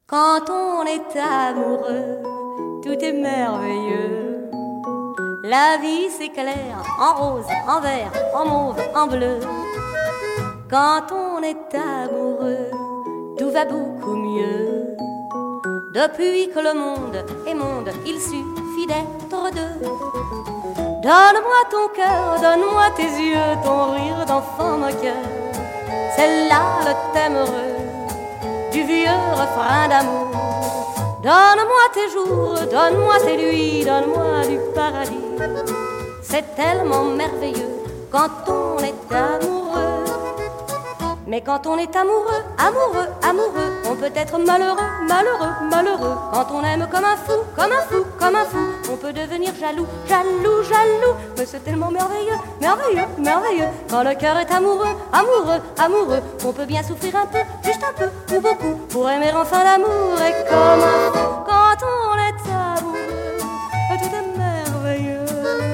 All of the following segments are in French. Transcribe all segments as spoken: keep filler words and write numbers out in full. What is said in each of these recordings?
Quand on est amoureux, tout est merveilleux. La vie s'éclaire en rose, en vert, en mauve, en bleu. Quand on est amoureux, tout va beaucoup mieux. Depuis que le monde est monde, il suffit d'être deux. Donne-moi ton cœur, donne-moi tes yeux, ton rire d'enfant moqueur. C'est là le thème heureux du vieux refrain d'amour. Donne-moi tes jours, donne-moi tes nuits, donne-moi du paradis. C'est tellement merveilleux quand on est amoureux. Mais quand on est amoureux, amoureux, amoureux, on peut être malheureux, malheureux, malheureux. Quand on aime comme un fou, comme un fou, comme un fou, on peut devenir jaloux, jaloux, jaloux. Mais c'est tellement merveilleux, merveilleux, merveilleux. Quand le cœur est amoureux, amoureux, amoureux, on peut bien souffrir un peu, juste un peu, ou beaucoup, pour aimer enfin l'amour. Et comme un fou, quand on est amoureux, tout est merveilleux.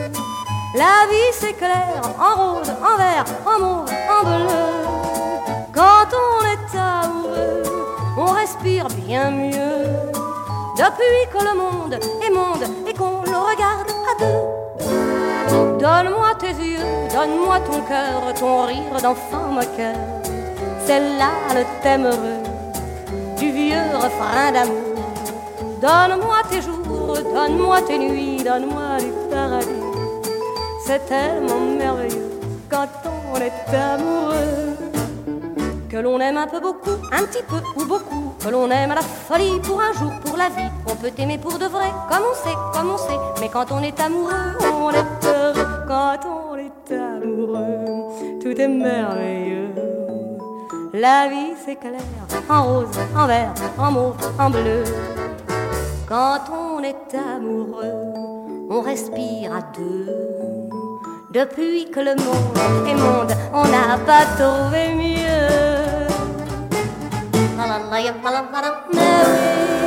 La vie s'éclaire en rose, en vert, en mauve, en bleu. Quand on est amoureux, on respire bien mieux. Depuis que le monde est monde et qu'on le regarde à deux. Donne-moi tes yeux, donne-moi ton cœur, ton rire d'enfant moqueur. C'est là le thème heureux du vieux refrain d'amour. Donne-moi tes jours, donne-moi tes nuits, donne-moi du paradis. C'est tellement merveilleux quand on est amoureux. Que l'on aime un peu beaucoup, un petit peu ou beaucoup. Que l'on aime à la folie pour un jour, pour la vie. On peut aimer pour de vrai, comme on sait, comme on sait. Mais quand on est amoureux, on est heureux. Quand on est amoureux, tout est merveilleux. La vie s'éclaire en rose, en vert, en mauve, en bleu. Quand on est amoureux, on respire à deux. Depuis que le monde est monde, on n'a pas trouvé mieux. La la la la la la la.